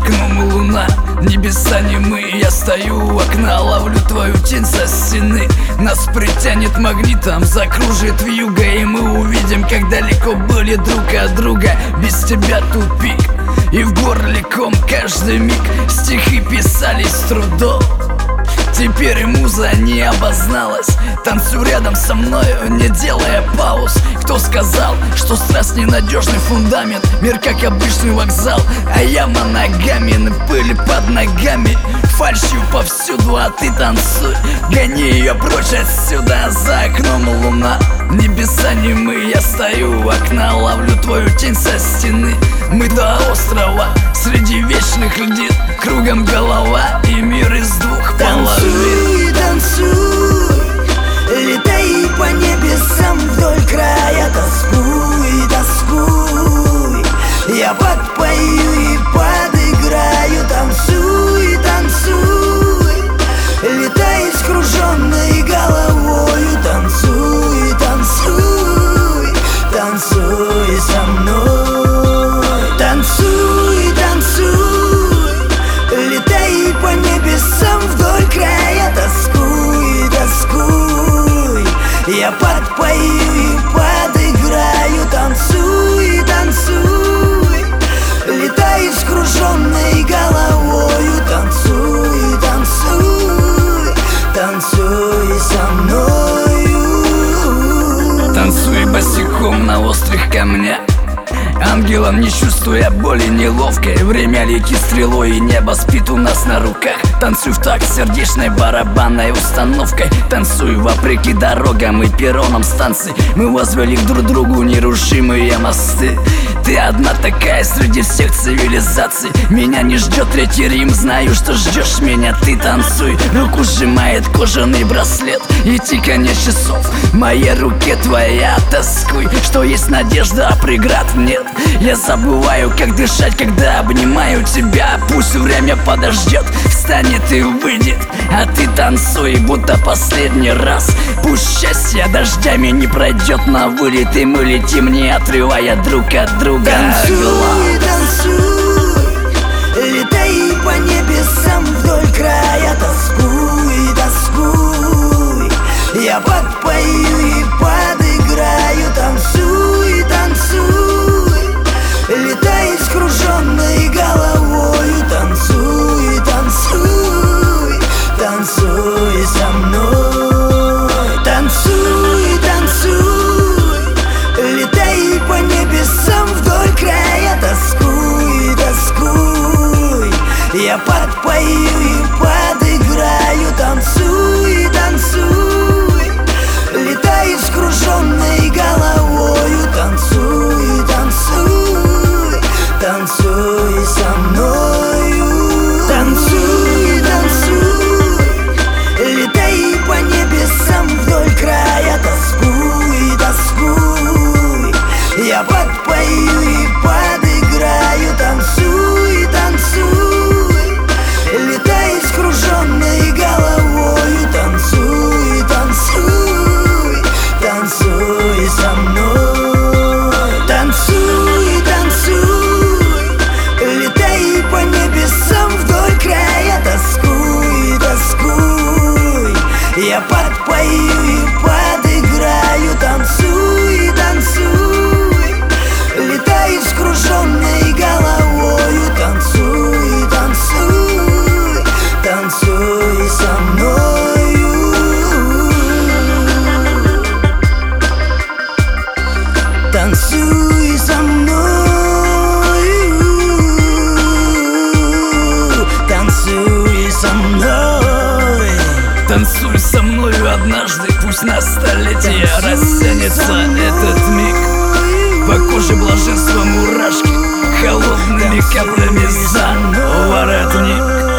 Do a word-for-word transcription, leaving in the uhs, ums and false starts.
окном луна, небеса немы. Я стою у окна, ловлю твою тень со стены. Нас притянет магнитом, закружит вьюга, и мы увидим, как далеко были друг от друга. Без тебя тупик, и в горле ком каждый миг. Стихи писались с трудом, теперь и муза не обозналась. Танцуй рядом со мною, не делая пауз. Кто сказал, что страсть ненадежный фундамент? Мир как обычный вокзал, а яма ногами, пыль под ногами. Фальшью повсюду, а ты танцуй, гони ее прочь отсюда. За окном луна, небеса немы. Я стою у окна, ловлю твою тень со стены. Мы до острова, среди вечных льдин. Кругом голова и мир из двух половин. Танцуй, танцуй, летай по небесам вдоль края. Тоскуй, тоскуй, я подпою и подыграю. Танцуй, танцуй, летай с круженной головою. Танцуй, танцуй, танцуй со мной. Танцуй, танцуй, летай по небесам вдоль края. Тоскуй, тоскуй, я подпою и подыграю. Танцуй, танцуй, летай с круженной головою. Танцуй, танцуй, танцуй со мною. Танцуй босиком на острых камнях, ангелом не чувствуя боли неловкой. Время летит стрелой, и небо спит у нас на руках. Танцуй в такт сердечной барабанной установкой. Танцуй вопреки дорогам и перронам станций. Мы возвели друг другу нерушимые мосты. Ты одна такая среди всех цивилизаций. Меня не ждет третий Рим, знаю, что ждешь меня. Ты танцуй, руку сжимает кожаный браслет и тиканье часов в моей руке твоя. Тоскуй, что есть надежда, а преград нет. Я забываю, как дышать, когда обнимаю тебя. Пусть время подождет, встанет и выйдет, а ты танцуй, будто последний раз. Пусть счастье дождями не пройдет на вылет, и мы летим, не отрывая друг от друга. Танцуй, танцуй, летай по небесам вдоль края. Тоскуй, тоскуй, я подпою и подыграю. Танцуй, танцуй, летай с круженной головою. Танцуй, танцуй, танцуй со мной. Танцуй, танцуй, летай по небесам вдоль края. Тоскуй, тоскуй, я подпою и подыграю. Танцуй, танцуй, летай с круженной головою. Танцуй, танцуй, танцуй со мною. Танцуй, танцуй, летай по небесам вдоль края. Тоскуй, тоскуй, я подпою и подыграю. Танцуй, танцуй, летай с круженной головою. Танцуй, танцуй, танцуй со мной. Танцуй, танцуй, летай по небесам вдоль края. Тоскуй, тоскуй, я подпою и подыграю. Танцуй, танцуй, летай с круженной головою. Танцуй, танцуй, танцуй со мною. Танцуй со мною, танцуй со мной. Танцуй со мною однажды, пусть на столетие растянется этот миг. По коже блаженства мурашки, холодными каплями за воротник.